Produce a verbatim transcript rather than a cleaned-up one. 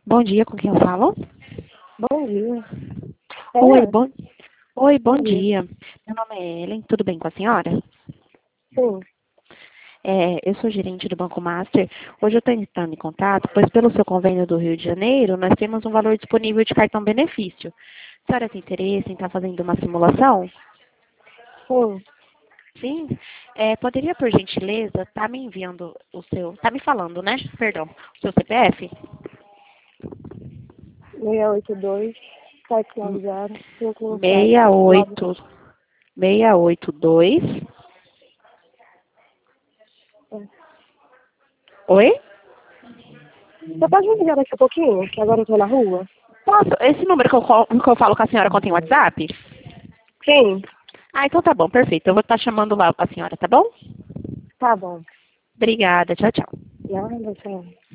Bom dia, com quem eu falo? Bom dia. Oi, É, bom, Oi, bom bom dia. dia. Meu nome é Ellen, tudo bem com a senhora? Sim. É, eu sou gerente do Banco Master. Hoje eu estou entrando em contato, pois pelo seu convênio do Rio de Janeiro, nós temos um valor disponível de cartão benefício. A senhora tem interesse em estar fazendo uma simulação? Sim. Sim. É, poderia, por gentileza, estar me enviando o seu... Tá me falando, né? Perdão. O seu C P F? seis oito dois, sete nove zero, cinco um sete, seis nove. oito, seis oito dois. É. Oi? Você pode me ligar daqui a pouquinho, que agora eu tô na rua? Posso? Esse número que eu, colo- que eu falo com a senhora contém WhatsApp? Sim. Ah, então tá bom, perfeito. Eu vou estar chamando lá a senhora, tá bom? Tá bom. Obrigada, tchau, tchau. Nada, senhora.